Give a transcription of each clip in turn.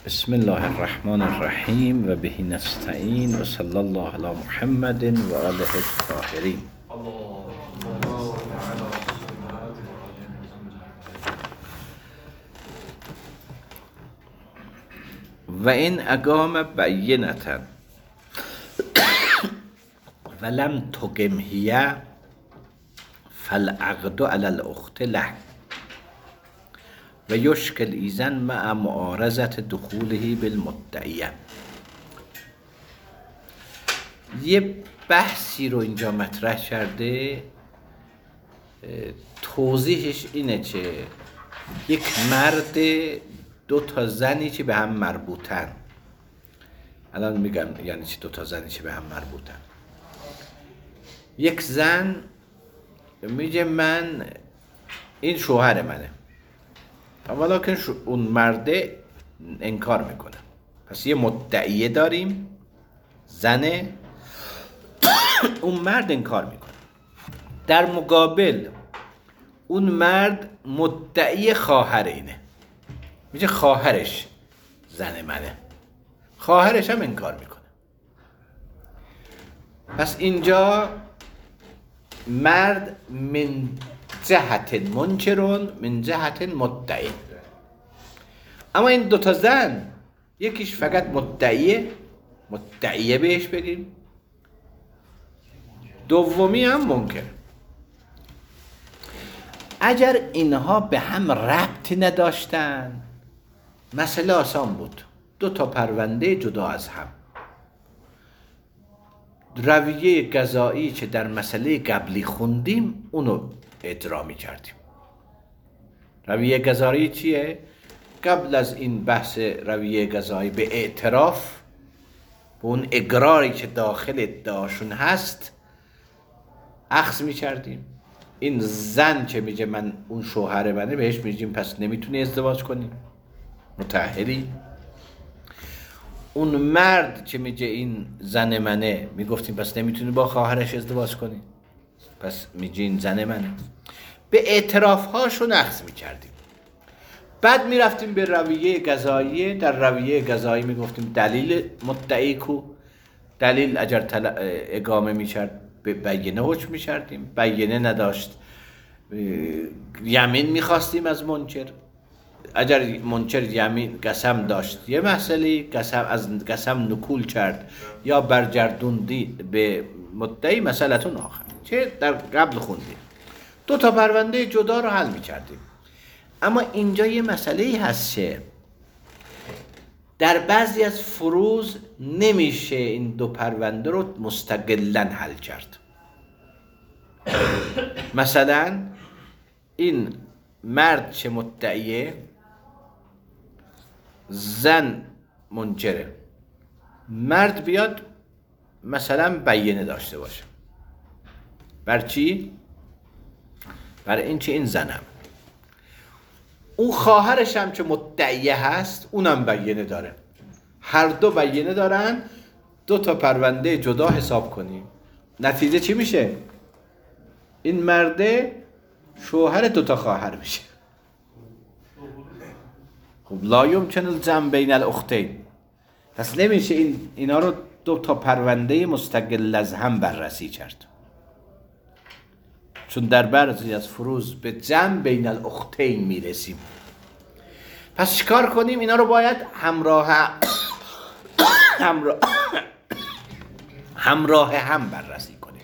بسم الله الرحمن الرحیم و به نستعین و صلی الله علی محمد و آله الطاهرین. و این اقام بینتا و لم تقم هی فالعقد علی الاخت له و یشکل ایزن مع معارضت دخوله بالمدعیه. یه بحثی رو اینجا مطرح کرده، توضیحش اینه که یک مرد دو تا زنی که به هم مربوطن، الان میگم یعنی چی دو تا زنی که به هم مربوطن. یک زن میگه من این شوهر منه، اولا که اون مرده انکار میکنه، پس یه مدعیه داریم زنه، اون مرد انکار میکنه. در مقابل اون مرد مدعی خواهر اینه، میگه خواهرش زن منه، خواهرش هم انکار میکنه. پس اینجا مرد من جهت منکرون من جهت مدعی، اما این دوتا زن یکیش فقط مدعیه بهش بگیم، دومی هم منکر. اگر اینها به هم ربطی نداشتن مسئله آسان بود، دو تا پرونده جدا از هم. رویه قضایی که در مسئله قبلی خوندیم اونو اجرا می کردیم. رویه قضایی چیه؟ قبل از این بحث رویه قضایی به اعتراف، به اون اقراری که داخل ادعاشون هست اخذ می کردیم. این زن که میگه من اون شوهر منه بهش میگیم پس نمیتونی ازدواج کنی، متأهلی. اون مرد که میگه این زن منه میگفتیم پس نمیتونی با خواهرش ازدواج کنی، پس میگه این زن منه. به اعتراف هاشون اخذ میکردیم. بعد میرفتیم به رویه قضایی. در رویه قضایی میگفتیم دلیل مدعی کو، دلیل اگر اقامه میکرد به بینه حکم میکردیم، بینه نداشت یمین میخواستیم از منکر. اگر منکر یمین قسم داشت یه مسئله، از قسم نکول کرد یا برگردوندی به مدعی مسئلتون آخر چه در قبل خوندیم. دو تا پرونده جدا رو حل میکردیم. اما اینجا یه مسئله هست که در بعضی از فروض نمیشه این دو پرونده رو مستقلاً حل کرد. مثلا این مرد چه مدعیه، زن منکره، مرد بیاد مثلا بینه داشته باشه. بر چی؟ بر این چه این زنم، اون خواهرش هم که مدعیه هست اونم بینه داره، هر دو بینه دارن، دو تا پرونده جدا حساب کنیم. نتیجه چی میشه؟ این مرده شوهر دو تا خواهر میشه. خب لا یمکن الجمع بین الاختین، پس نمیشه اینا رو دو تا پرونده مستقل از هم بررسی کرد، چون در بعضی از فروض به جمع بین الاختین میرسیم. پس چیکار کنیم؟ اینا رو باید همراه هم بررسی کنیم.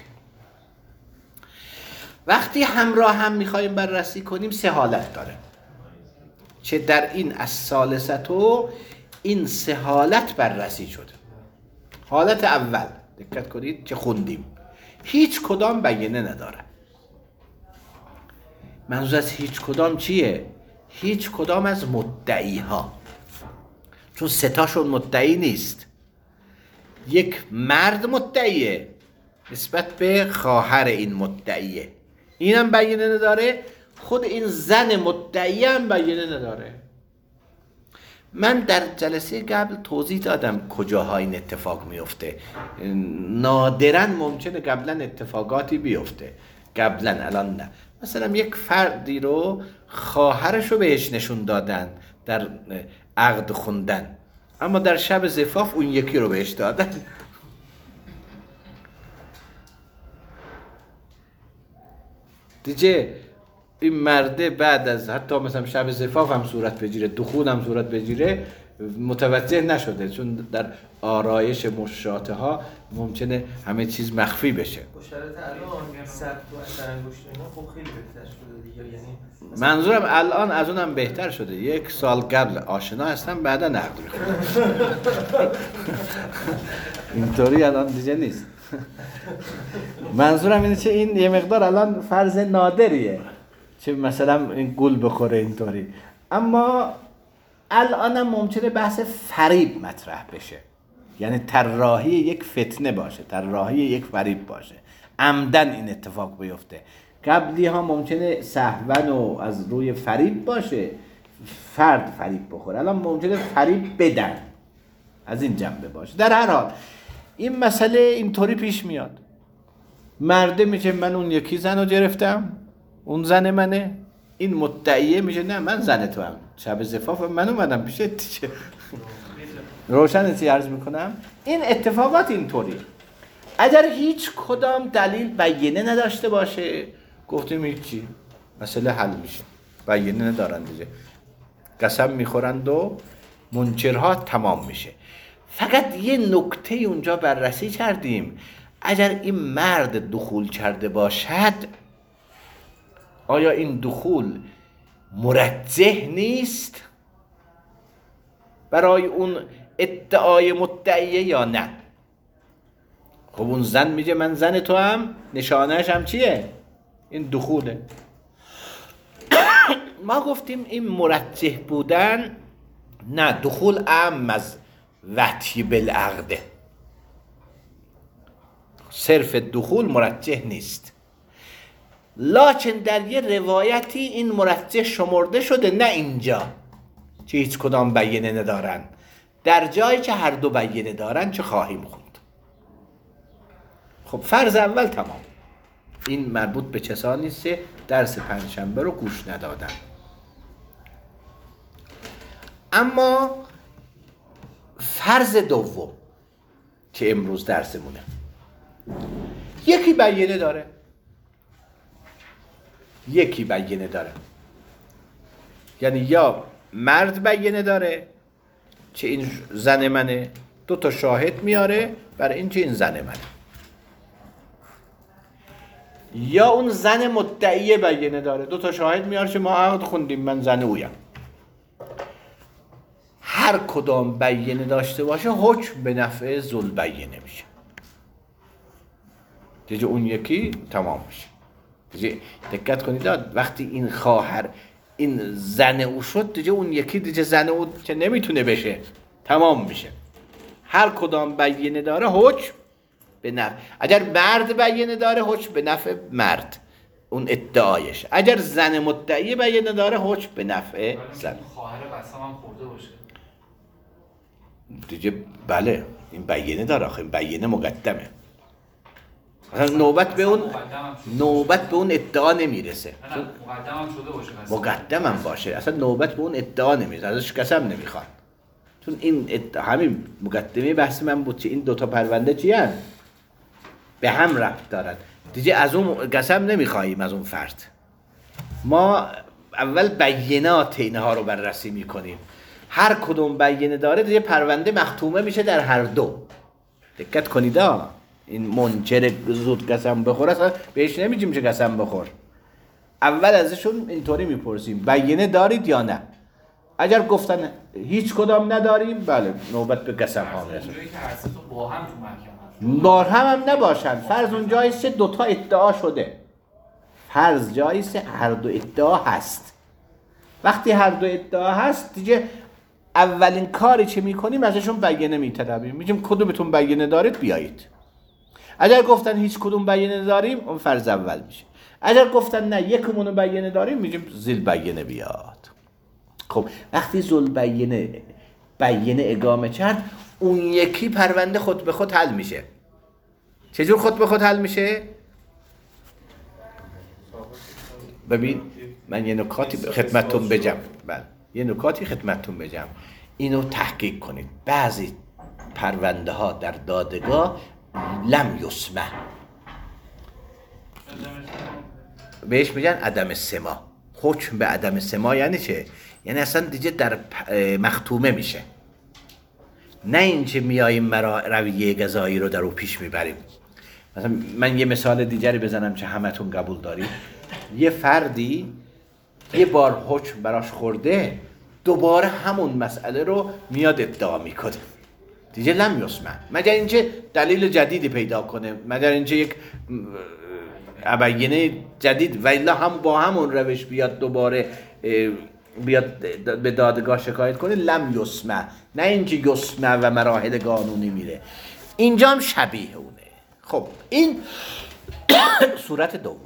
وقتی همراه هم میخوایم بررسی کنیم سه حالت داره، چه در این الثالثه این سه حالت بررسی شده. حالت اول دقت کنید که خوندیم هیچ کدام بینه نداره. منظور از هیچ کدام چیه؟ هیچ کدام از مدعی ها، چون سه تاشون مدعی نیست. یک مرد مدعیه نسبت به خواهر این مدعیه، اینم بینه نداره. خود این زن مدعی هم بینه نداره. من در جلسه قبل توضیح دادم کجاها این اتفاق میفته. نادراً ممکنه قبلا اتفاقاتی بیفته، قبلا الان نه. مثلا یک فردی رو خواهرش رو بهش نشون دادن در عقد خوندن، اما در شب زفاف اون یکی رو بهش دادن. دیگه این مرده بعد از حتی مثلا شب زفاف هم صورت بگیره، دخول هم صورت بگیره، متوجه نشده، چون در آرایش مشاطه ها ممکنه همه چیز مخفی بشه. شرط الان سبت و اثر انگشت اینا خب خیلی بهتر شده دیگه، یعنی منظورم الان از اونم بهتر شده. 1 سال قبل آشنا هستم، بعدا نقد میخونم. اینطوری الان دیگه نیست. منظورم اینه که این یه مقدار الان فرض نادریه چه مثلا این گل بخوره اینطوری، اما الانم ممکنه بحث فریب مطرح بشه، یعنی طراحی یک فتنه باشه، طراحی یک فریب باشه، عمدن این اتفاق بیفته. قبلی ها ممکنه سهون و از روی فریب باشه، فرد فریب بخوره، الان ممکنه فریب بدن، از این جنبه باشه. در هر حال این مسئله اینطوری پیش میاد، مرده میگه من اون یکی زن رو گرفتم، اون زن منه، این مدعیه میگه نه من زن تو هم، شب زفاف من اومدم پیشت. روشن چی عرض میکنم؟ این اتفاقات اینطوری. اگر هیچ کدام دلیل بیینه نداشته باشه، گفتیم هیچی، مسئله حل میشه. بیینه ندارن دیگه، قسم میخورند و منکرها تمام میشه. فقط یه نکته اونجا بررسی کردیم، اگر این مرد دخول کرده باشد، آیا این دخول مرجح نیست برای اون ادعای مدعیه یا نه؟ خب اون زن میگه من زن تو هم، نشانهش هم چیه؟ این دخوله. ما گفتیم این مرجح بودن نه، دخول اعم از وطی بالعقده، صرف دخول مرجح نیست، لکن در یه روایتی این مرجح شمرده شده، نه اینجا که هیچ کدام بیینه ندارن، در جایی که هر دو بیینه دارن چه خواهیم خوند. خب فرض اول تمام. این مربوط به کسانی است که درس پنجشنبه رو گوش ندادن. اما فرض دوم که امروز درسمونه، یکی بیینه داره، یکی بیینه داره، یعنی یا مرد بیینه داره که این زن منه، 2 تا شاهد میاره برای این که این زن منه، یا اون زن مدعیه بیینه داره، 2 تا شاهد میاره که ما عقد خوندیم من زن اویم. هر کدام بیینه داشته باشه حکم به نفع ذوالبیینه میشه، دیگه اون یکی تمام میشه. دیگه دقت کنید وقتی این خواهر این زن او شد، دیگه اون یکی دیگه زن او که نمیتونه بشه، تمام میشه. هر کدام بیینه داره حکم به نفع، اگر مرد بیینه داره حکم به نفع مرد، اون ادعایش. اگر زن مدعی بیینه داره حکم به نفع زن. خواهر قسم هم خورده باشه دیگه بله این بیینه داره، آخه این بیینه مقدمه، اصلا نوبت به اون ادعا نمیرسه. مقدم هم شده باشه، مقدم هم باشه، اصلا نوبت به اون ادعا نمیرسه، ازش قسم نمیخواد. چون این همین مقدمه بحث من بود که این 2 تا پرونده چی هست؟ به هم ربط دارن دیگه، از اون قسم نمیخواییم از اون فرد. ما اول بیانات اینها رو بررسی میکنیم، هر کدوم بیانه داره دیگه پرونده مختومه میشه در هر دو. دقت کنید این منکر زود قسم بخور اصلا بهش نمیگیم چه قسم بخور، اول ازشون اینطوری میپرسیم بیانه دارید یا نه. اگر گفتن هیچ کدام نداریم، بله نوبت به قسم ها میرسه. اونجایی که هر سه تا با هم تو محکمه بار هم نباشن، فرض اون جاییست که 2 تا ادعا شده، فرض جاییست هر دو ادعا هست. وقتی هر دو ادعا هست دیگه اولین کاری که میکنیم ازشون بیانه میطلبیم، میگیم کدومتون بیانه دارید بیایید. اگر گفتن هیچ کدوم بیانه داریم، اون فرض اول میشه. اگر گفتن نه یکمونو بیانه داریم، میگیم ذیل بیانه بیاد. خب وقتی ذل بیانه اقامه کرد، اون یکی پرونده خود به خود حل میشه. چجور خود به خود حل میشه؟ ببین من یه نکاتی خدمتتون بگم. بله یه نکاتی خدمتتون بگم. اینو تحقیق کنید. بعضی پرونده ها در دادگاه لم یسمع، بهش میگن عدم سماع. حکم به عدم سماع یعنی چه؟ یعنی اصلا دیگه در مختومه میشه، نه اینکه میاییم رویه قضایی رو در او پیش میبریم. مثلا من یه مثال دیگری بزنم که همتون قبول دارید. یه فردی یه بار حکم براش خورده، دوباره همون مسئله رو میاد ادعا میکنه، دیگه لم یسمع، مگر اینکه دلیل جدیدی پیدا کنه، مگر اینکه یک ابینه جدید، و الا هم با همون روش بیاد دوباره بیاد به دادگاه شکایت کنه، لم یسمع، نه اینکه یسمع و مراحل قانونی میره. اینجا هم شبیه اونه. خب این صورت دوم.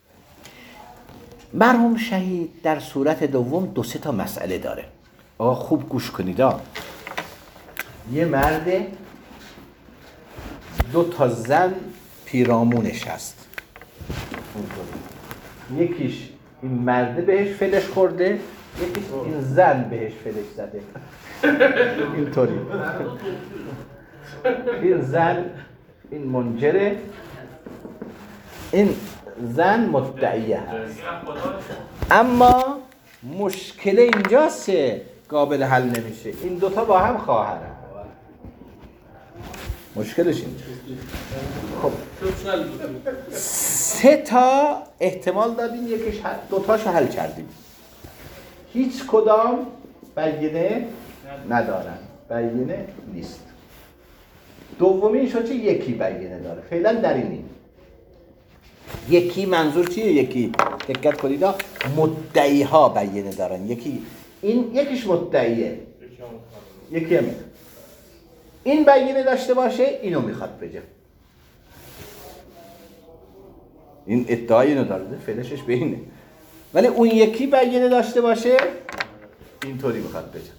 مرحوم شهید در صورت دوم 2-3 تا مسئله داره. آقا خوب گوش کنید. یه مرد 2 تا زن پیرامونش هست. یکیش این مرده بهش فلش خورده، یکیش این زن بهش فلش زده. اینطوری. این زن این منکره، این زن مدعیه هست. اما مشکل اینجاست که قابل حل نمیشه. این دوتا با هم خواهرن. مشکلش اینجاست. خب 3 تا احتمال دادیم، یکیش 2 تاشو حل کردیم. هیچ کدام بینه ندارن، بینه نیست. دومی شد چه یکی بینه داره. فعلا در اینیم. یکی منظور چیه؟ یکی دقت کنید مدعی ها بینه دارن. یکیش مدعیه، یکی هم این بینه داشته باشه، اینو میخواد بگه. این ادعای اینو داره، فعلشش به اینه. ولی اون یکی بینه داشته باشه، اینطوری میخواد بگه.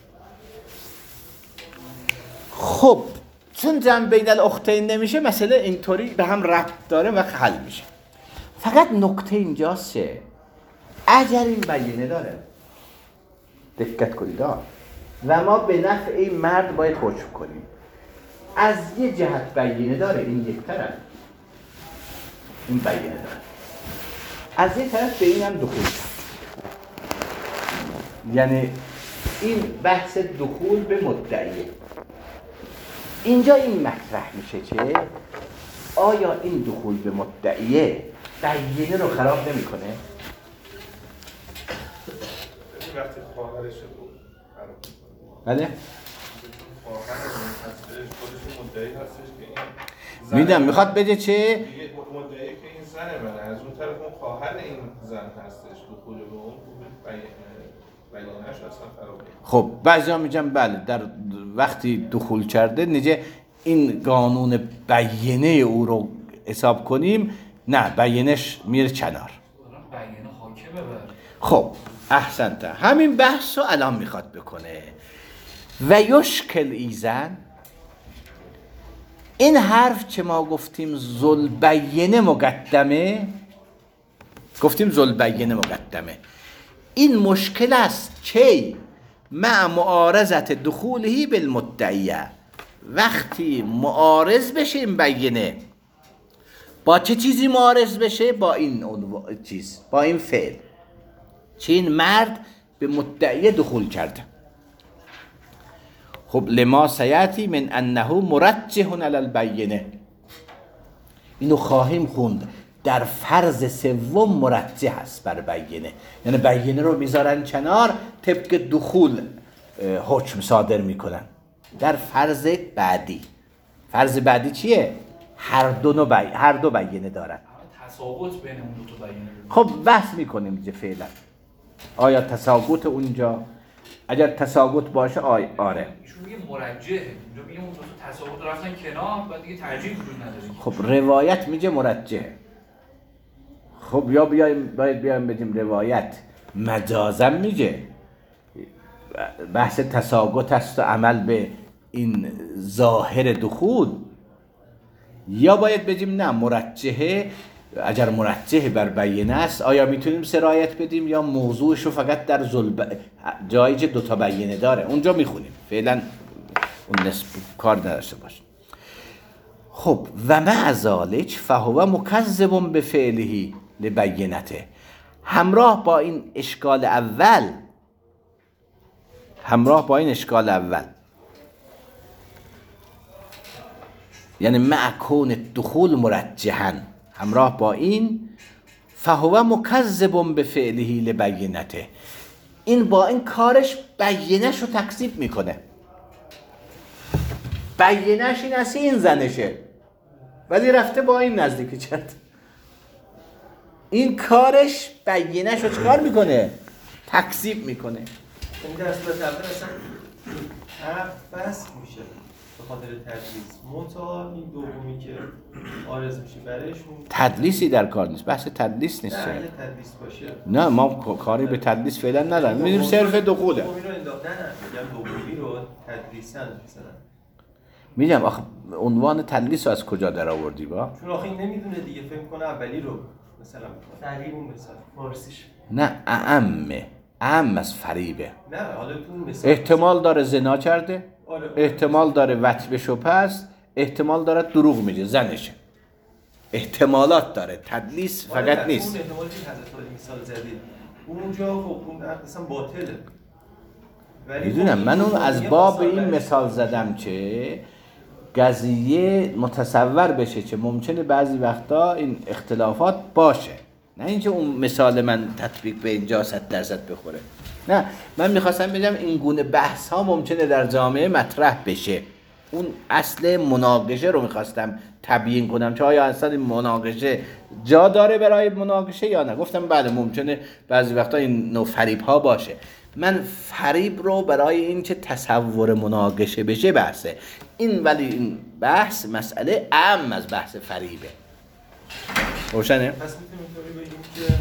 خب چون جمع بین الاختین نمیشه، مسئله اینطوری به هم ربط داره و حل میشه. فقط نکته اینجاست که اگر این بینه داره، دقت کنید و ما به نفع این مرد باید حکم کنیم، از یه جهت بینه داره، این یک طرف این بینه داره، از یه طرف به این هم دخول شد. یعنی این بحث دخول به مدعیه. اینجا این مطرح میشه که آیا این دخول به مدعیه بینه رو خراب نمیکنه؟ وقتی خواهرش رو خراب بله؟ خودش مدعی هستش که این میدم میخواد بگه چه؟ مدعی که این زنه منه، از اون طرف اون خواهر این زن هستش، دخول به اون بیانش اصلا خراب. خب بعضیا میگن بله، در وقتی دخول کرده نجه این قانون بینه او رو حساب کنیم، نه بینش میره کنار. بینه حاکمه بر. خب احسنت، همین بحث رو الان میخواد بکنه. و یشکل ایزن، این حرف که ما گفتیم ذوالبینه مقدمه، گفتیم ذوالبینه مقدمه، این مشکل است که مع معارضت دخولهی بالمدعیه، وقتی معارض بشه این بینه، با چه چیزی معارض بشه؟ با این چیز، با این فعل چه این مرد به مدعیه دخول کرده. خب لما سیاتی من انه مرجح علی البینه، اینو خواهیم خوند در فرض سوم مرجح است بر بینه، یعنی بینه رو میذارن کنار، طبق دخول حکم صادر میکنن. در فرض بعدی، فرض بعدی چیه؟ هر دو بینه دارن. تساقط بین اون دو تا بینه. خب بحث میکنیم دیگه فعلا آیا تساقط اونجا، اگر تساقط باشه آره. ایشون میگه مرجحه، اونجا میگه اون دو تا تساقط رفتن کنار، بعد دیگه ترجیح وجود نداره. خب روایت میگه مرجحه. خب یا باید بیایم بگیم روایت مجازم میگه بحث تساقط است و عمل به این ظاهر دخول، یا باید بگیم نه مرجحه اگر مرجح بر بینه است آیا میتونیم سرایت بدیم یا موضوعش رو فقط در جایی که دوتا بینه داره اونجا میخونیم، فعلا اون نسب کار نداشته باش. خب و مع ذالک فهو مکذب به فعله لبینته، همراه با این اشکال اول یعنی مع کون دخول مرجحا، همراه با این فهو مکذب به فعله لبینته، این با این کارش بینش رو تکذیب میکنه. بینش این است این زنشه ولی رفته با این نزدیکی چند، این کارش بینش رو چکار میکنه؟ تکذیب میکنه. این در صورت اول اصلا حرف بس میشه به خاطر تدلیس، منتها این دومی که عارض میشه برایشون تدلیسی در کار نیست، بحث تدلیس نیست. نه اگه تدلیس باشه نه ما کاری به تدلیس فعلا نداریم، میدونیم صرف دخوله. دومی رو انداختن، میگم دومی رو تدلیسن مثلا. میگم آخه عنوان تدلیس رو از کجا در آوردی با؟ چون آخه این نمیدونه دیگه، فهم کنه اولی رو مثلا فریب اون مثلا فارسیش نه اعم از فریبه. نه حالا تو مثلا احتمال داره زنا کرده، آره. احتمال داره وطء شبهه است، احتمال داره دروغ میگه زنشه، احتمالات داره، تدلیس فقط نیست. اون احتمالی که حضرت علی مثال زدید اونجا خب اون اصلا باطله. میدونم من اون از باب این مثال زدم که قضیه متصور بشه که ممکنه بعضی وقتا این اختلافات باشه، نه اینکه اون مثال من تطبیق به اینجا 100% بخوره. نه من میخواستم بگم این گونه بحث ها ممکنه در جامعه مطرح بشه. اون اصل مناقشه رو میخواستم تبیین کنم که آیا اصلا این مناقشه جا داره برای مناقشه یا نه. گفتم بله ممکنه بعضی وقتا این نوع فریب ها باشه. من فریب رو برای این که تصور مناقشه بشه بحثه این، ولی این بحث مسئله اهم از بحث فریبه. روشنه؟ پس میتونیم اینطوری بگیم که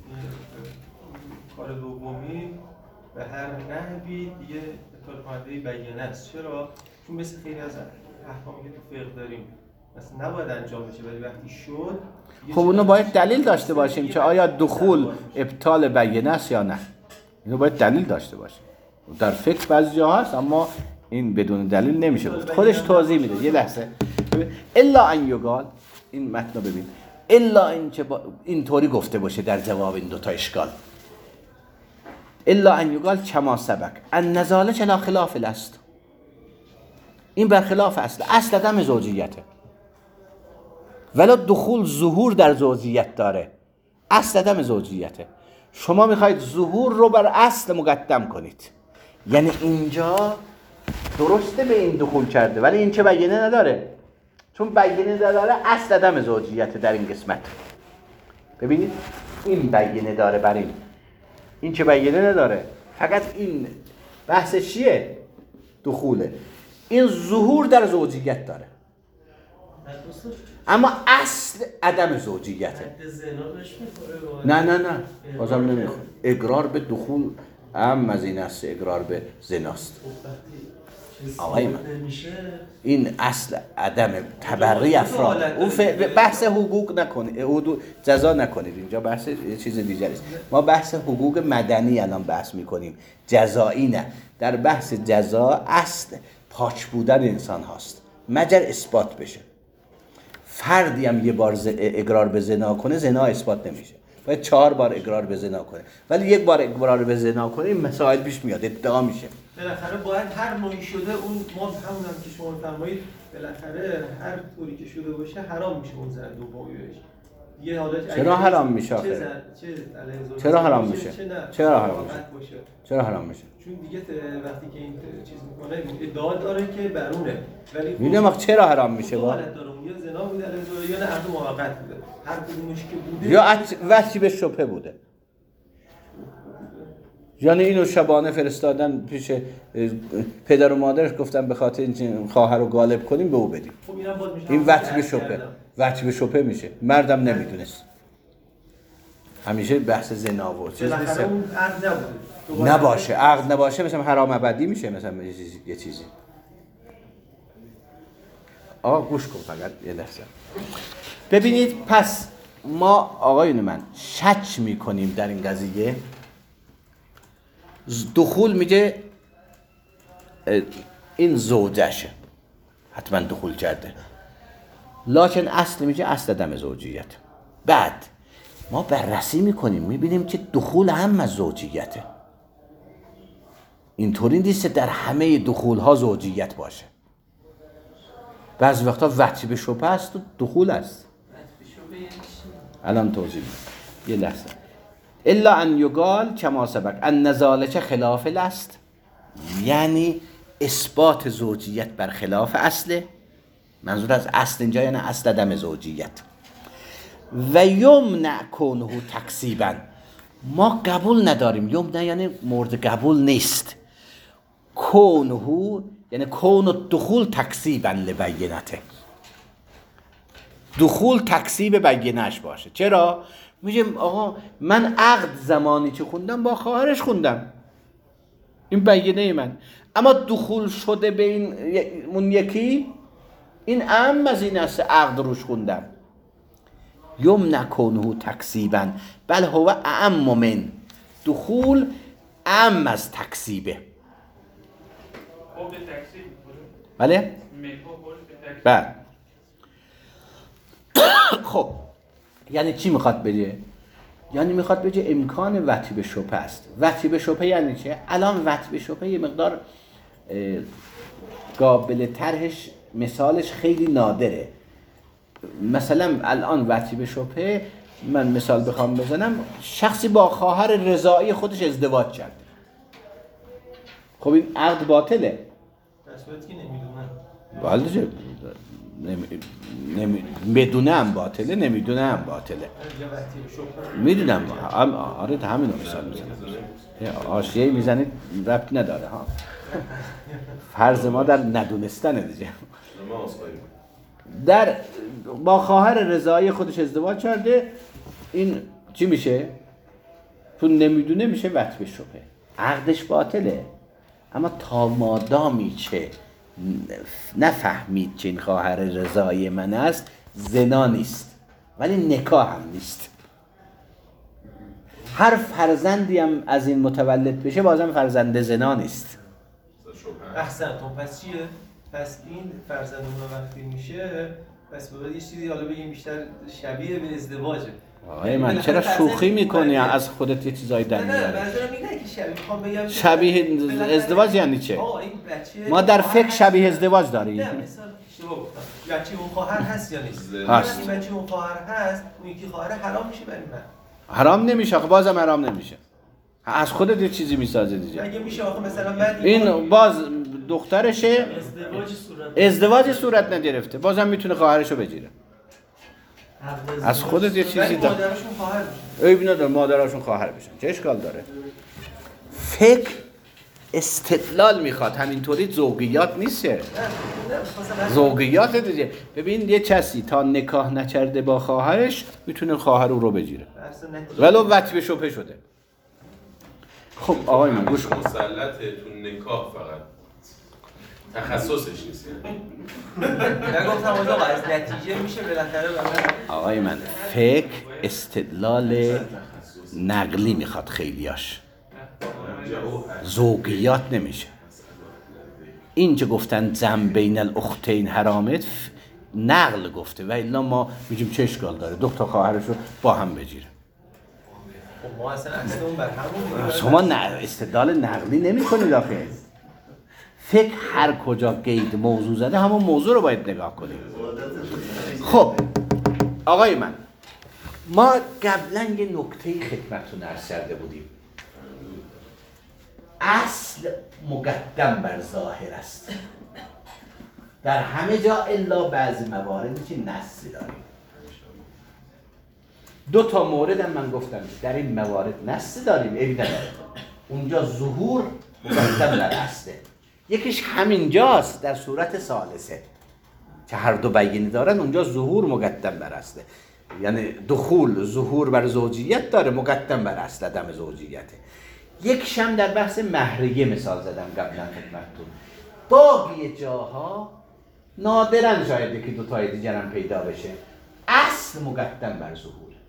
کار دومی به هر نحوی دیگه اطلاع کننده بیانه است. چرا؟ چون مثل خیلی از احکامی که تو فقه داریم مثلا نباید انجام بشه ولی وقتی شد خب اونو باید دلیل داشته باشیم که آیا دخول ابطال بیانه است یا نه. اینو باید دلیل داشته باشیم. در فقه بعضی جا هست اما این بدون دلیل نمیشه گفت. خودش توضیح میده. یه لحظه الا ان یقال، این متن ببین، الا این که اینطوری گفته باشه در جواب این دوتا اشکال، الا ان یقال کما سبق ان ذالک لا خلاف است، این برخلاف اصل عدم زوجیته، ولی دخول ظهور در زوجیت داره، اصل عدم زوجیته. شما میخواید ظهور رو بر اصل مقدم کنید، یعنی اینجا درسته به این دخول کرده ولی این چه بیانه نداره، چون بیانه نداره اصل عدم زوجیت در این قسمت. ببینید این بیانه داره بر این چه بیانه نداره، فقط این بحث چیه؟ دخوله. این ظهور در زوجیت داره اما اصل عدم زوجیته. نه بازم نمیخواد. اقرار به دخول اهم از این است، اقرار به زناست. آقای من این اصل عدم تبری افراد. اون بحث حقوق نکنید، جزا نکنید، اینجا بحث یه چیز دیگری است. ما بحث حقوق مدنی الان بحث میکنیم، جزایی نه. در بحث جزا اصل پاک بودن انسان هاست مگر اثبات بشه. فردی هم یه بار اقرار به زنا کنه زنا اثبات نمیشه، باید 4 بار اقرار به زنا کنه، ولی یک بار اقرار به زنا کنه این مسائل پیش میاد، ادعا میشه. بالاخره باید هر نوعی شده اون ما همونم که شما فرمایید بالاخره هر طوری که شده باشه حرام میشه اون زن دومی بهش. یه حالت چرا حرام میشه آخه؟ چرا حرام میشه؟ چرا حرام میشه؟ چرا حرام میشه؟ چون دیگه وقتی که این چیز میکنه ادعا داره که برونه، ولی میدونم چرا حرام میشه با حالت داره یا زنا بوده یا نه عقد موقت بوده، هر کدومش که بوده یا وقتی به شبهه بوده. یعنی اینو شبانه فرستادن پیش پدر و مادرش گفتن به خاطر اینکه خواهر رو غالب کنیم به او بدیم. خب این وقتی به شبهه میشه. مردم نمیدونست. همیشه بحث زنا و چیز نیست. اون عقد نبوده. نباشه، عقد نباشه مثلا حرام ابدی میشه، مثلا یه چیزی. گوش کن فقط یه لحظه. ببینید پس ما آقایون من شک میکنیم در این قضیه. دخول میگه این زوجشه، حتما دخول کرده، لکن اصل میگه اصل عدم زوجیت. بعد ما بررسی میکنیم میبینیم که دخول هم از زوجیته. اینطوری نیست در همه دخول ها زوجیت باشه. بعضی وقتا وطی به شبه است و دخول است. الان توضیح میدم، یه لحظه. الا ان یقال کما سبق ان ذلک خلاف است، یعنی اثبات زوجیت بر خلاف اصله. منظور از اصل اینجا یعنی اصل عدم زوجیت. و یمنع کونه تکذیبا، ما قبول نداریم. یمنع یعنی مورد قبول نیست. کونه یعنی کون الدخول تکذیبا لبینته، دخول تکذیب بینش باشه. چرا؟ میگه آقا من عقد زمانی که خوندم با خواهرش خوندم، این بینه من، اما دخول شده به این یکی، این اعم از این است، عقد روش خوندم. یمنع کونه تکذیبا بل هو اعم من، دخول اعم از تکذیبه. بله؟ بله. خب یعنی چی میخواد بگه؟ یعنی میخواد بگه امکان وطی به شبهه است. وطی به شبهه یعنی چه؟ الان وطی به شبهه یه مقدار قابل طرحش، مثالش خیلی نادره. مثلا الان وطی به شبهه، من مثال بخوام بزنم، شخصی با خواهر رضاعی خودش ازدواج کرد. خب این عقد باطله. دستوری که نمیدونم. بله بدونه هم باطله، نمیدونه هم باطله. میدونم. آره همین رو مثال میزنم. حاشیه‌ای میزنید ربطی نداره ها. فرض ما در ندونستن دیگه. در با خواهر رضاعی خودش ازدواج کرده، این چی میشه؟ چون نمیدونه میشه وطی به شبهه، عقدش باطله. اما تا مادامی که نفهمید که این خواهر رضاعی من است، زنا نیست ولی نکاح هم نیست. هر فرزندی هم از این متولد بشه بازم فرزند زنا نیست. احسنتون. پس چیه؟ پس این فرزندمون وقتی میشه، پس باید یه چیزی حالا بگیم بیشتر شبیه به ازدواجه. آقای من چرا شوخی میکنی؟ از خودت یه چیزایی در میاری. نه منظورم اینه که شبیه، میخوام بگم شبیه ازدواج یعنی چه؟ ما در فقه شبیه ازدواج داریم. نه مثلا اشتباه گفتم. بچه اون خواهر هست یا نیست؟ هست. این بچه اون خواهر هست، اون یکی خواهر حرام میشه برای من. حرام نمیشه، بازم حرام نمیشه. از خودت یه چیزی میسازه دیگه. اگه میشه آخه مثلا بعد این باز دخترشه، ازدواج صورت نگرفته، بازم میتونه خواهرشو بگیره. از خودت یه چیزی داره. مادرشون خواهر میشه. عیب نداره مادرشون خواهر بشن، چه اشکال داره؟ فکر استدلال میخواد، همینطوری ذوقیات نیست. ذوقیات دیگه. ببین یه کسی تا نکاح نکرده با خواهرش میتونه خواهر او رو بگیره ولو وطی به شبهه شده. خب آقای من گوش کن. مسلطه تو نکاح فقط تخصصش نیست. نگفتم آقا از نتیجه میشه بالاخره. آقای من فکر استدلال نقلی میخواد خیلیاش، ذوقیات نمیشه. این که گفتن زن بین الاختین حرامه نقل گفته و الا ما میگیم چه اشکال داره دو تا خواهرش رو با هم بگیره. خب ما اصلا اصلمون بر همون. شما استدلال نقلی نمی‌کنید آخه. فکر هر کجا قید موضوع زده همون موضوع رو باید نگاه کنید. خب آقای من، ما قبلا یه نکته خدمتتون عرض کرده بودیم. اصل مقدم بر ظاهر است در همه جا الا بعضی مواردی که نصی داریم. دو تا مورد هم من گفتم در این موارد نصی داریم، عیب نداره. اونجا ظهور مقدم بر اصله. یکیش همینجاست در صورت ثالثه که هر دو بیینی دارن، اونجا ظهور مقدم بر اصله. یعنی دخول ظهور بر زوجیت داره، مقدم بر اصل عدم زوجیته. یکیش هم در بحث مهریه مثال زدم قبلا خدمتتون. باقی جاها نادرن شاید یکی دو تای دیگر هم پیدا بشه، اصل مقدم بر ظهور.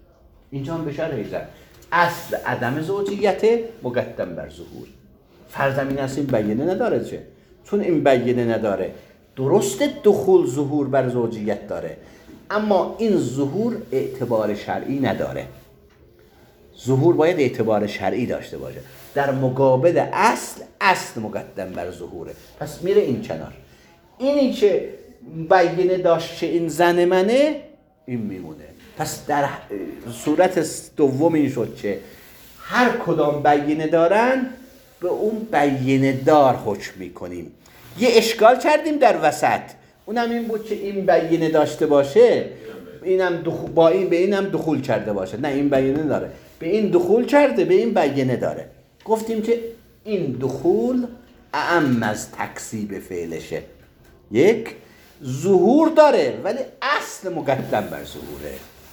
اینجا هم بشه ریزن. اصل عدم زوجیت مقدم بر ظهور. فرضم این است این بیانه نداره چه؟ چون این بیانه نداره درست دخول ظهور بر زوجیت داره، اما این ظهور اعتبار شرعی نداره. ظهور باید اعتبار شرعی داشته باشه. در مقابل اصل مقدم بر ظهوره. پس میره این کنار. اینی که بیانه داشت که این زن منه، این میمونه. پس در صورت دوم این شد که هر کدام بیانه دارن به اون بیانه دار حکم میکنیم. یه اشکال کردیم در وسط، اونم این بود که این بیانه داشته باشه، اینم با این به اینم دخول کرده باشه. نه، این بیانه داره، به این دخول کرده، به این بیانه داره. گفتیم که این دخول اعم از تکذیب فعلشه. یک، ظهور داره ولی اصل مقدم بر ظهوره.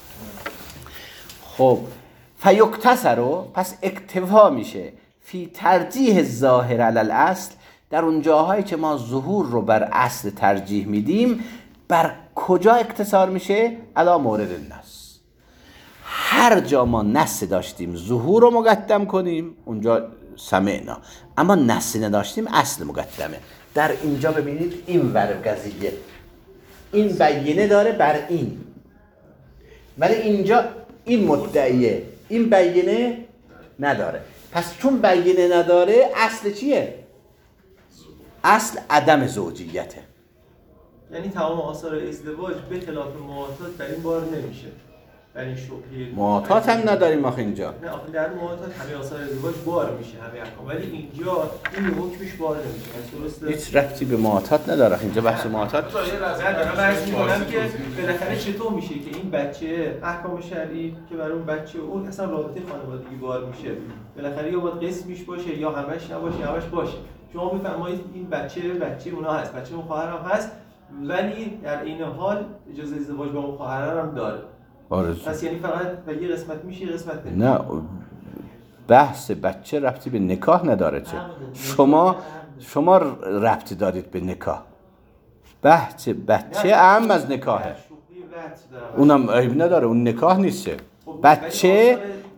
خب فیکتسرو، پس اکتفا میشه فی ترجیح ظاهر علی الاصل، در اون جاهایی که ما ظهور رو بر اصل ترجیح میدیم، بر کجا اکتسار میشه؟ علی مورد النص. هر جا ما نص داشتیم ظهور رو مقدم کنیم، اونجا سمعنا. اما نص نداشتیم اصل مقدمه. در اینجا ببینید این ور قضیه، این بیانه داره بر این، ولی اینجا این مدعیه، این بیانه نداره. پس چون بیانه نداره اصل چیه؟ اصل عدم زوجیته. یعنی تمام آثار ازدواج به خلاف معاطات در این بار نمیشه. در این شبهه معاطات هم نداریم آخه اینجا. نه آخه در معاطات همه آثار ازدواج بار میشه، همه احکام، ولی اینجا این حکمش بار نمیشه. درسته؟ هیچ ربطی به معاطات نداره. اینجا بحث معاطات. من بحث می‌کنم که بالاخره چطور میشه که این بچه احکام شرعی که برای اون بچه اون اصلا رابطه خانوادگی بار میشه. بالاخره یا باید قسمیش باشه یا همش نباشه، همش باشه. شما میفرمایید این بچه اونا هست، بچه اون خواهر هم هست، ولی در این حال اجازه ازدواج با اون خواهر هم داره. پس یعنی فقط به یه قسمت میشه، قسمت نمیشه. نه، بحث بچه ربطی به نکاح نداره. چه شما ربطی دارید به نکاح. بحث بچه اهم از نکاحه. اونم عیب نداره، اون نکاح نیست. بچه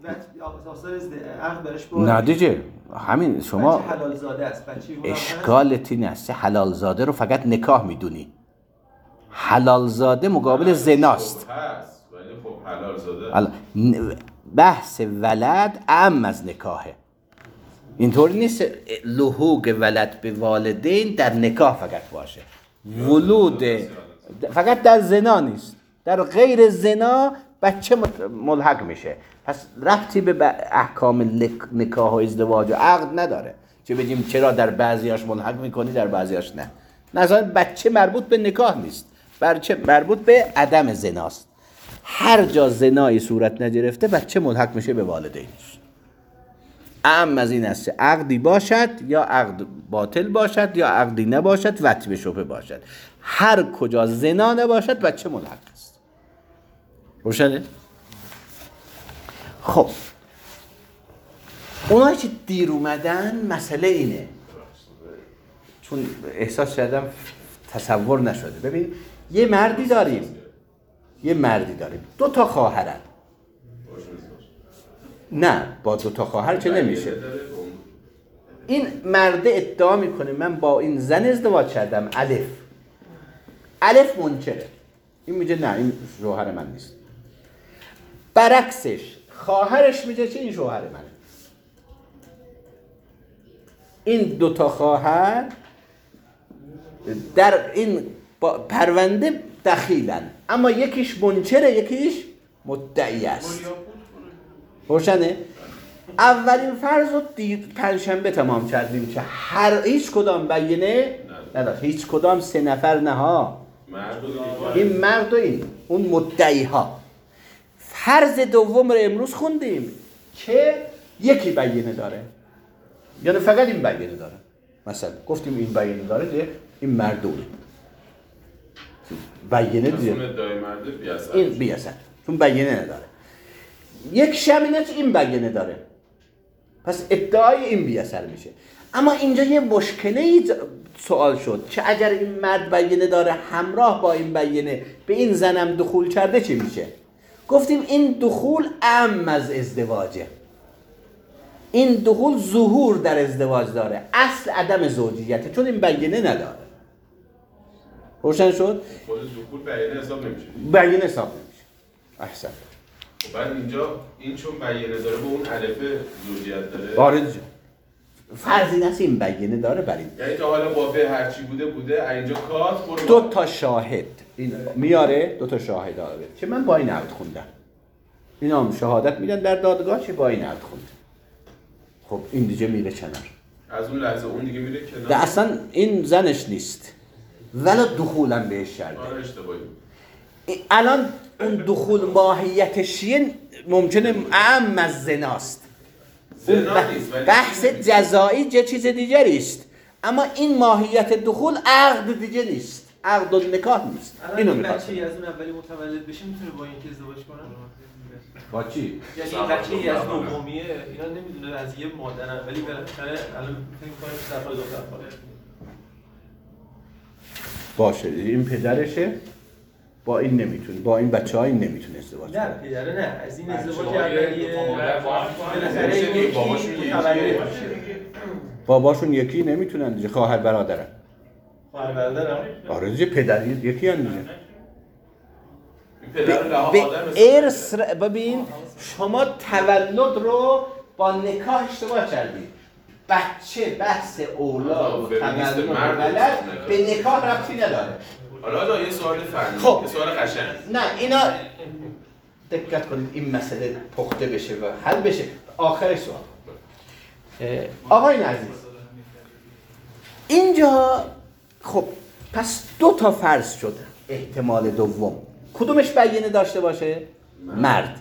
نه دیگه، همین شما حلال زاده است. اشکالت این است حلال زاده رو فقط نکاح میدونی. حلال زاده مقابل زناست. بحث ولد اعم از نکاحه. اینطوری نیست لحوق ولد به والدین در نکاح فقط باشه. ولود فقط در زنا نیست، در غیر زنا بچه ملحق میشه. پس ربطی به احکام نکاح و ازدواج و عقد نداره چه بگیم چرا در بعضیاش ملحق میکنی در بعضیاش نه. مثلا بچه مربوط به نکاح نیست، بچه مربوط به عدم زناست. هر جا زنایی صورت نگرفته بچه ملحق میشه به والدینش. اعم از این است عقدی باشد یا عقد باطل باشد یا عقدی نباشد، وطی به شبهه باشد، هر کجا زنا نباشد بچه ملحق است. روشنه؟ خب اونایی که دیر اومدن مسئله اینه، چون احساس کردم تصور نشده. ببین یه مردی داریم 2 تا خواهرن. نه با 2 تا خواهر چه نمیشه. این مرده ادعا میکنه من با این زن ازدواج کردم، الف منکره. این میگه نه این شوهر من نیست. برعکسش خواهرش میگه چه این شوهر منه. این 2 تا خواهر در این پرونده دخیلن، اما یکیش منکره یکیش مدعی است. روشنه؟ اولین فرض رو پنجشنبه تمام کردیم که هیچ کدام بیانه نداشت، هیچ کدام 3 نفر نه ها، این مرد و این اون مدعی ها. فرض دوم رو امروز خوندیم که یکی بیانه داره، یعنی فقط این بیانه داره. مثلا گفتیم این بیانه داره ده این مرد اونه بیانه دیگه این بیاسن چون بیانه نداره. یک شمینه این بیانه داره، پس ادعای این بیاسر میشه. اما اینجا یه مشکلی سوال شد که اگر این مرد بیانه داره همراه با این بیانه به این زنم دخول کرده چی میشه؟ گفتیم این دخول اعم از ازدواجه. این دخول ظهور در ازدواج داره، اصل عدم زوجیته، چون این بیینه نداره. روشن شد؟ خود دخول بیینه حساب نمیشه. بیینه حساب نمیشه. احسن. بعد اینجا این چون بیینه داره به اون الف زوجیت داره. آره دیگه. فرضی نیست این بیینه داره بر این. یعنی تا حالا با به هرچی بوده اینجا کات برو. دو تا شاهد این میاره، دو تا شاهد داره که من با این عقد خوندم. اینا هم شهادت میدن در دادگاه که با این عقد خوندم. خب این دیگه میره کنار. از اون لحظه اون دیگه میره کنار. و اصلا این زنش نیست. ولی دخولم بهش کرده. آره اشتباهی. الان اون دخول ماهیتش ممکنه اعم از زناست. زنا نیست. بحث جزایی یه چیز دیگری است. اما این ماهیت دخول عقد دیگه نیست. عقد و نکاح نیست. اینو الان میخواد. بچه‌ای از اون اولی متولد بشه میتونه با این که ازدواج کنه؟ با چی؟ یعنی این بچه‌ای از دومیه اینا نمیدونه از یه مادرن ولی بالاخره الان فکر می‌کنه که در حال دختر خاله. باشه این پدرشه، با این نمیتونه، با این بچه‌ها این نمیتونه ازدواج کنه. نه پدره نه، از این ازدواج بچه‌های اولیه دو تا مادر با هم بالاخره یکی متولد میشه. باباشون یکی نمیتونن دیگه، خواهر برادرن. خواهر برادرم؟ آره دیگه پدری یکی هم دیگه. پدر لها به آدم ارث ببین شما تولد رو با نکاح اشتباه کردید. بچه بحث اولاد و تولد و ولد به نکاح ربطی نداره. حالا یه سوال فنی، خب. یه سوال قشنگ. نه اینا دقت کنید این مسئله پخته بشه و حل بشه. آخر سوال آقای عزیز اینجا خب پس دو تا فرض شد. احتمال دوم کدومش بیینه داشته باشه؟ مرد.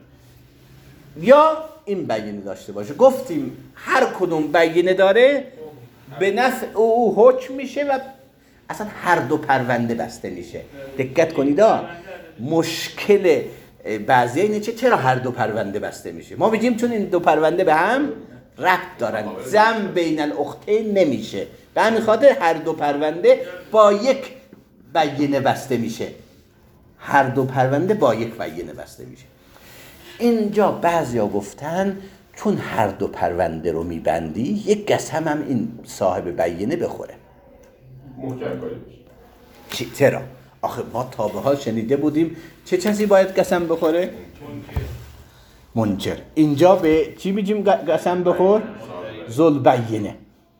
یا این بیینه داشته باشه. گفتیم هر کدوم بیینه داره به نفع او حکم میشه و اصلا هر دو پرونده بسته میشه. دقت کنید مشکل بعضی اینه چرا هر دو پرونده بسته میشه. ما بگیم چون این دو پرونده به هم ربط دارن، ضم بین الاختین نمیشه. به همین خاطر هر دو پرونده با یک بیینه بسته میشه. هر دو پرونده با یک بیینه بسته میشه. اینجا بعضیا گفتن چون هر دو پرونده رو میبندی یک قسم هم این صاحب بیینه بخوره. محکم کاری بشه. چرا؟ آخه ما تا به حال شنیده بودیم چه کسی باید قسم بخوره؟ منکر. اینجا به چی میگیم قسم بخور؟ ذوالبیینه.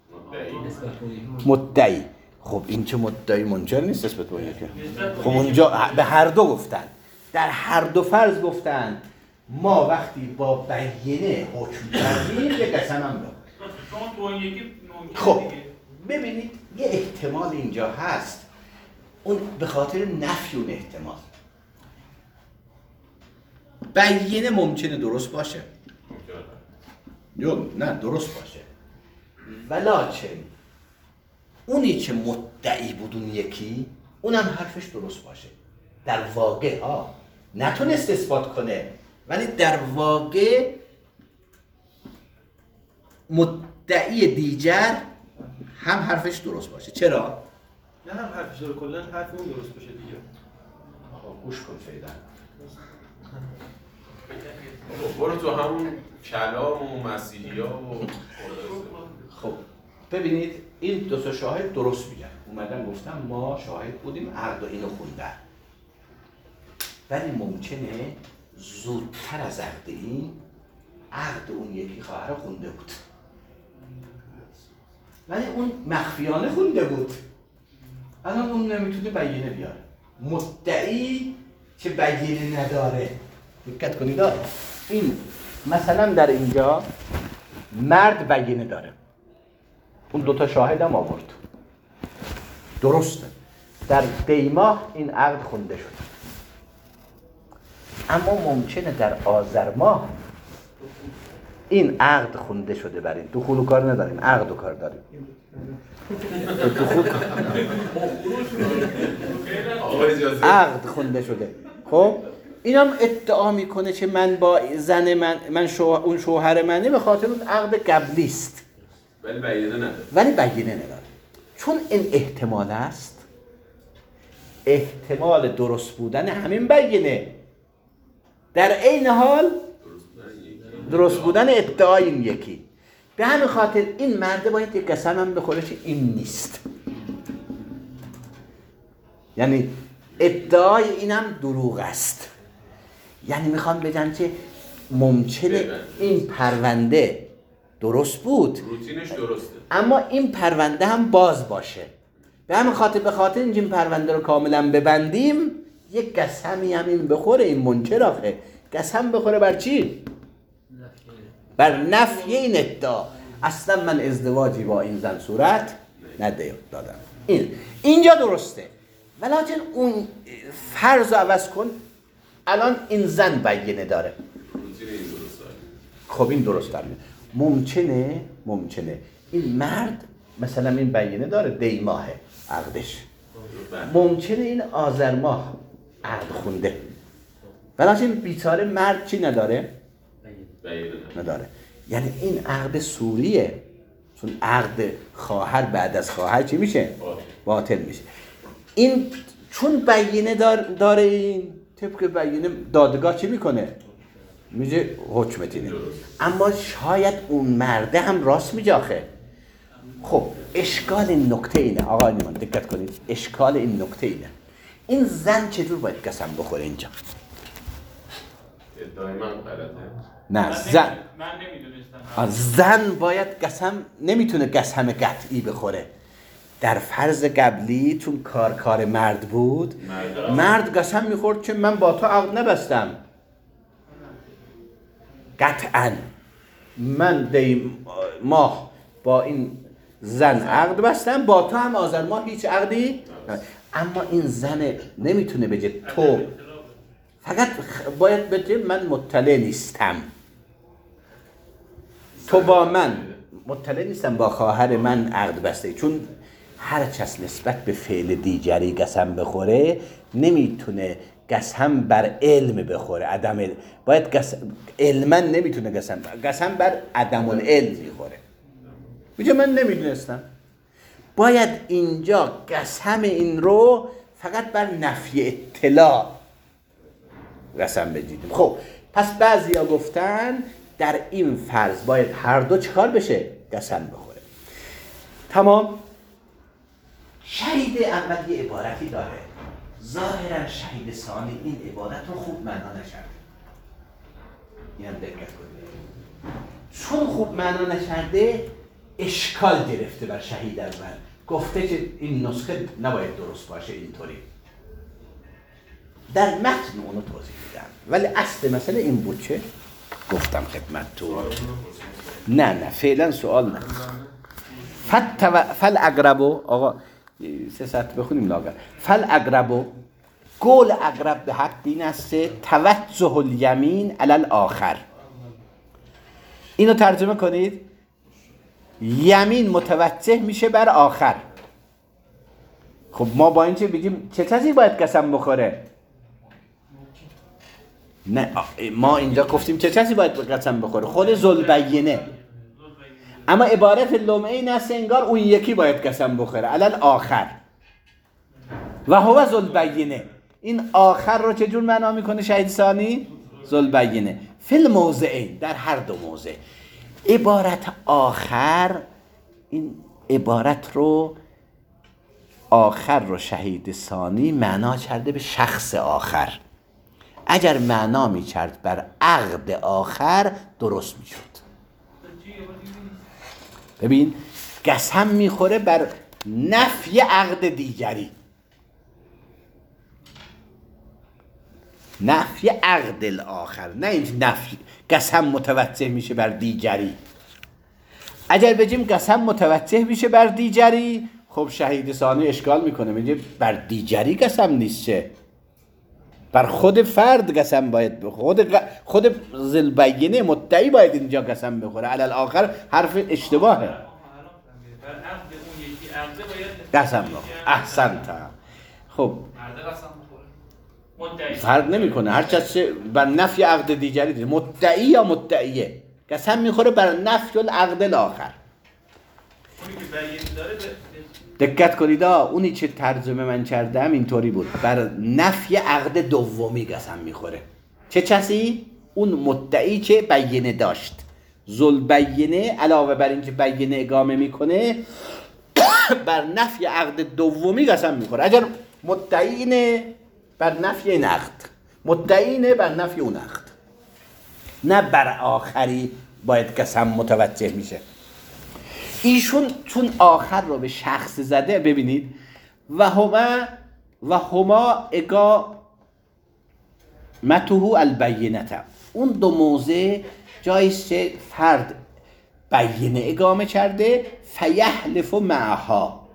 مدعی. خب این چه مدعی منکر نیست نسبت به یکی. خب اونجا به هر دو گفتن. در هر دو فرض گفتن ما وقتی با بیینه حکم کردیم یه قسم هم بخور. خب ببینید یه احتمال اینجا هست. اون به خاطر نفی اون احتمال. بیینه ممکنه درست باشه. نه درست باشه. ولکن اونی که مدعی بود اون یکی اونم حرفش درست باشه. در واقع نتونست اثبات کنه ولی در واقع مدعی دیگر هم حرفش درست باشه. چرا؟ نه هم حرفش داره کلا حرف اون درست باشه دیگه. گوش کن فعلا. برو تو همون کلام و مسیحیا و خب ببینید این دو تا شاهد درست میگن. اومدن گفتم ما شاهد بودیم عقد و اینو خوندن. ولی ممکنه زودتر از عقد این عقد اون یکی خواهر خونده بود. ولی اون مخفیانه خونده بود. الان اون نمیتونه بیینه بیاره. مدعی که بیینه نداره. دقت کنید این مثلا در اینجا مرد بیینه داره. اون دوتا شاهد هم آورد. درسته. در دیماه این عقد خونده شد. اما ممکنه در آذر ماه این عقد خونده شده بر این. دخول و کار نداریم، عقد و کار داریم. عقد خونده شده. خب اینم ادعا میکنه که من با زن من اون شوهر منه به خاطر اون عقد قبلی است. ولی بیینه نداره. ولی بیینه نداره. چون این احتمال است، احتمال درست بودن همین بیینه در عین حال درست بودن ادعای این یکی. به همین خاطر این مرده باید یک قسم هم بخوره که این نیست. یعنی ادعای اینم دروغ است. یعنی میخوام بگم که ممکنه این پرونده درست بود، روتینش درسته، اما این پرونده هم باز باشه. به همین خاطر به خاطر اینکه این پرونده رو کاملا ببندیم یک قسمی هم این بخوره، این منکر آخه قسم بخوره بر چی؟ بر نفی این ادعا. اصلا من ازدواجی با این زن صورت ندادم. اینجا درسته، ولیکن اون فرض رو عوض کن. الان این زن بیینه داره، روتین این درسته. خب این درست داره. ممکنه این مرد مثلا این بیینه داره دی ماهه عقدش، ممکنه این آذر ماه عقد خونده، ولیکن بیچاره مرد چی نداره؟ نداره. یعنی این عقد سوریه، چون عقد خواهر بعد از خواهر چی میشه؟ باطل میشه. این چون بیینه داره، این طبق بیینه دادگاه چی میکنه؟ میگه حکمت اینه. اما شاید اون مرده هم راست میگه آخه. خب اشکال این نکته اینه آقا نیمان، دقت کنید، اشکال این نکته اینه، این زن چطور باید قسم بخوره اینجا؟ دائما غلطه. نه زن، من نمیدونستم. زن باید قسم نمیتونه قسم قطعی بخوره. در فرض قبلی چون کار مرد بود، مرد قسم میخورد که من با تو عقد نبستم، قطعا من دی ماه با این زن عقد بستم، با تو هم آذر ماه هیچ عقدی. اما این زن نمیتونه بگه تو، فقط باید بگه من مطلع نیستم، تو با من مطلع نیستم، با خواهر من عقد بسته. چون هر کس نسبت به فعل دیگری قسم بخوره نمیتونه قسم بر علم بخوره، عدم علم. باید علما نمیتونه قسم بر عدم العلم میخوره. میگه من نمیدونستم. باید اینجا قسم این رو فقط بر نفی اطلاع قسم بگیریم. خب پس بعضیا گفتن در این فرض باید هر دو چکار بشه؟ قسم بخوره. تمام. شهید اول یه عبارتی داره، ظاهرا شهید ثانی این عبارت رو خوب معنا نشرده. این هم دقت کنید، چون خوب معنا نشرده اشکال گرفته بر شهید اول، گفته که این نسخه نباید درست باشه اینطوری. در متن اونو توضیح میدم، ولی اصل مسئله این بود که گفتم خدمتتون. نه فعلا سوال نه. فالاقربو، آقا 3 ساعت بخونیم لاغر. فالاقربو، قول اقرب به حق این است توجه الیمین علی الاخر. اینو ترجمه کنید، یمین متوجه میشه بر آخر. خب ما با این چه بگیم چه کسی باید قسم بخوره؟ نه ما اینجا گفتیم چه کسی باید قسم بخوره؟ خود ذوالبینه. اما عبارت لمعه این است انگار اون یکی باید قسم بخوره، علی الاخر و هو ذوالبینه. این آخر رو چجور معنا میکنه شهید ثانی؟ ذوالبینه. فی الموضعین، در هر دو موضع. عبارت آخر، این عبارت رو آخر رو شهید ثانی معنا کرده به شخص آخر. اگر معنا میکرد بر عقد آخر درست میشد. ببین قسم میخوره بر نفی عقد دیگری، نفی عقد الاخر، نه این نفی قسم متوجه میشه بر دیگری. اگر بگیم قسم متوجه میشه بر دیگری، خب شهید ثانی اشکال میکنه، میگه بر دیگری قسم نیست، چه بر خود فرد قسم باید بخوره، خود ذوالبینه مدعی باید اینجا قسم بخوره. علی الاخر حرف اشتباهه. قسم بخوره. احسنت. خب فرق نمیکنه، هر کس بر نفی عقد دیگری داره، مدعی یا مدعیه، قسم میخوره بر نفی العقد الاخر. دقت کنید، اونی که ترجمه من کردم اینطوری بود، بر نفی عقد دومی قسم میخوره. چه کسی؟ اون مدعی که بینه داشت. ذوالبینه علاوه بر اینکه بینه اقامه میکنه بر نفی عقد دومی قسم میخوره. اگر مدعی اینه بر نفی این عقد، مدعی اینه بر نفی اون عقد، نه بر آخری باید قسم متوجه میشه. ایشون چون آخر رو به شخص زده، ببینید و هما اقامته البینه، اون دو موضع جاییست که فرد بینه اقامه کرده، فیحلف معها،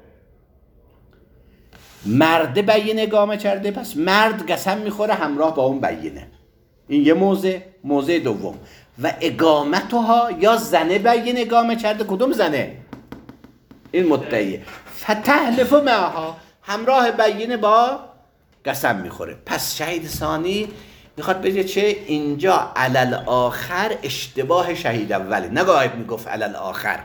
مرد بینه اقامه کرده پس مرد قسم میخوره همراه با اون بینه. این یه موضع. موضع دوم و اقامتها، یا زنه بینه اقامه کرده. کدوم زنه؟ این مدعیه. فتحلف معها، همراه بینه با قسم میخوره. پس شهید ثانی میخواد بگه چه؟ اینجا علل آخر اشتباه شهید اوله، نگاهید میگفت علل آخر.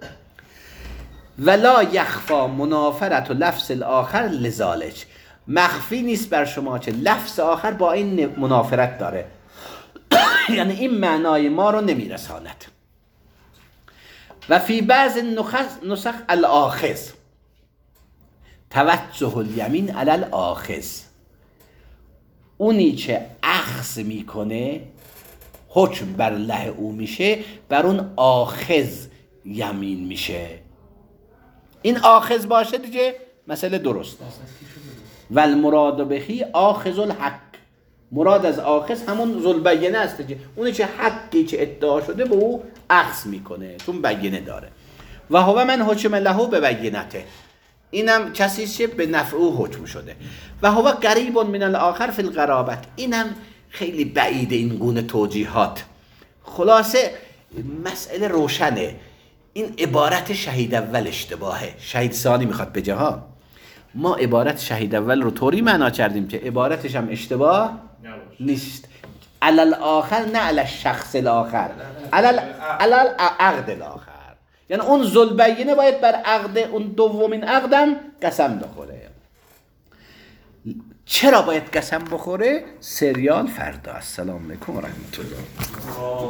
ولا یخفا منافرت و لفظ الاخر لذالک، مخفی نیست بر شما که لفظ آخر با این منافرت داره یعنی این معنای ما رو نمیرساند. و فی بعض نسخ الاخذ، توجه الیمین علی الاخذ، اونی که اخذ میکنه حکم بر له او میشه، بر اون آخذ یمین میشه. این آخذ باشه دیگه مسئله درست است. و المراد بهی آخذ الحق، مراد از آخذ همون ذوالبینه است دیگه، اونی که حقی که ادعا شده به او اخذ میکنه چون بینه داره. و هو من حکم له به بینته، اینم کسی که به نفع او حکم شده. و هو قریب من الاخر فی القرابت، اینم خیلی بعید این گونه توجیهات. خلاصه مسئله روشنه. این عبارت شهید اول اشتباهه. شهید ثانی میخواد بگه ها ما عبارت شهید اول رو طوری معنا کردیم که عبارتش هم اشتباه نیست. علل آخر، نه علل شخص الاخر، علل عقد الاخر. یعنی اون ذوالبینه باید بر عقد اون دومین عقدم قسم بخوره. چرا باید قسم بخوره؟ سریال فردا. السلام علیکم و رحمت الله.